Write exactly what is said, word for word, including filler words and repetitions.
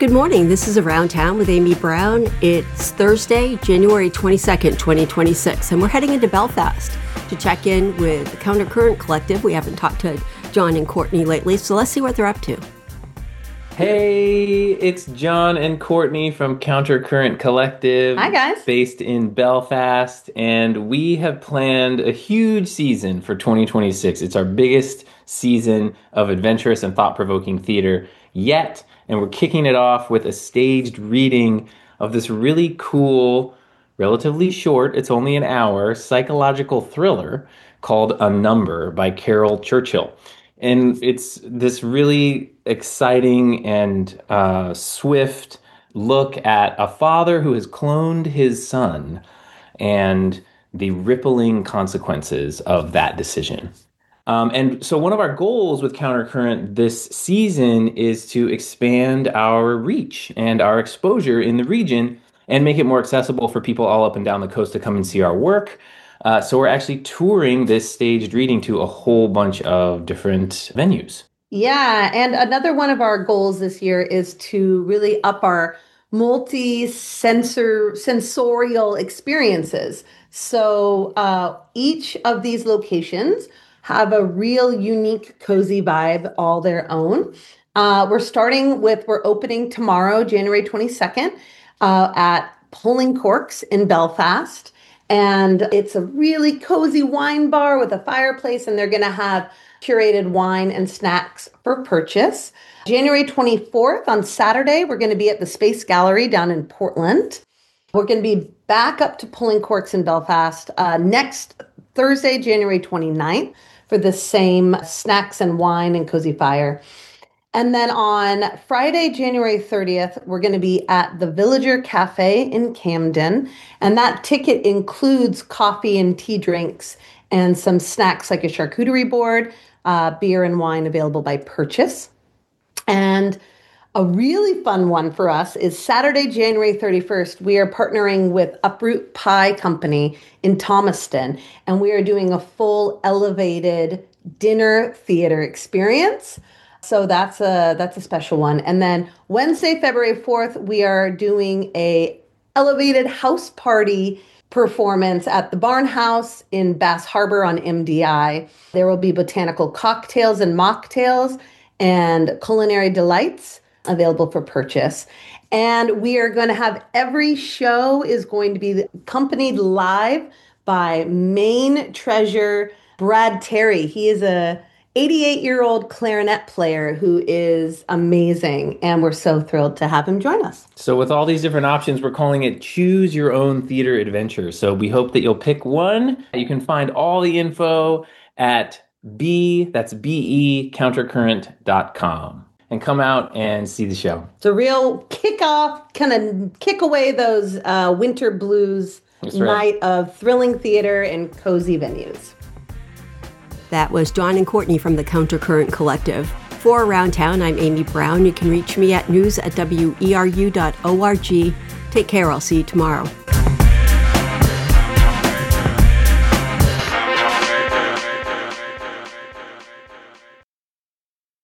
Good morning. This is Around Town with Amy Brown. It's Thursday, January twenty-second, twenty twenty-six, and we're heading into Belfast to check in with the Countercurrent Collective. We haven't talked to John and Courtney lately, so let's see what they're up to. Hey, it's John and Courtney from Countercurrent Collective. Hi, guys. Based in Belfast, and we have planned a huge season for twenty twenty-six. It's our biggest season of adventurous and thought-provoking theater yet, and we're kicking it off with a staged reading of this really cool, relatively short, it's only an hour, psychological thriller called A Number by Caryl Churchill. And it's this really exciting and uh, swift look at a father who has cloned his son and the rippling consequences of that decision. Um, and so one of our goals with Countercurrent this season is to expand our reach and our exposure in the region and make it more accessible for people all up and down the coast to come and see our work. Uh, so we're actually touring this staged reading to a whole bunch of different venues. Yeah, and another one of our goals this year is to really up our multi-sensor sensorial experiences. So uh, each of these locations have a real unique, cozy vibe all their own. Uh, we're starting with, we're opening tomorrow, January twenty-second, uh, at Pulling Corks in Belfast. And it's a really cozy wine bar with a fireplace, and they're going to have curated wine and snacks for purchase. January twenty-fourth, on Saturday, we're going to be at the Space Gallery down in Portland. We're going to be back up to Pulling Corks in Belfast uh, next Thursday, January twenty-ninth, for the same snacks and wine and cozy fire. And then on Friday, January thirtieth, we're going to be at the Villager Cafe in Camden. And that ticket includes coffee and tea drinks and some snacks like a charcuterie board, uh, beer and wine available by purchase. And a really fun one for us is Saturday, January thirty-first. We are partnering with Uproot Pie Company in Thomaston, and we are doing a full elevated dinner theater experience. So that's a that's a special one. And then Wednesday, February fourth, we are doing a elevated house party performance at the Barn House in Bass Harbor on M D I. There will be botanical cocktails and mocktails and culinary delights available for purchase. And we are going to have every show is going to be accompanied live by Maine treasure Brad Terry. He is a eighty-eight-year-old clarinet player who is amazing, and we're so thrilled to have him join us. So with all these different options, we're calling it Choose Your Own Theater Adventure. So we hope that you'll pick one. You can find all the info at B, that's B E, countercurrent dot com. And come out and see the show. It's a real kick-off, kind of kick away those uh, winter blues. That's right. Night of thrilling theater and cozy venues. That was John and Courtney from the Countercurrent Collective. For Around Town, I'm Amy Brown. You can reach me at news at W E R U dot org. Take care. I'll see you tomorrow.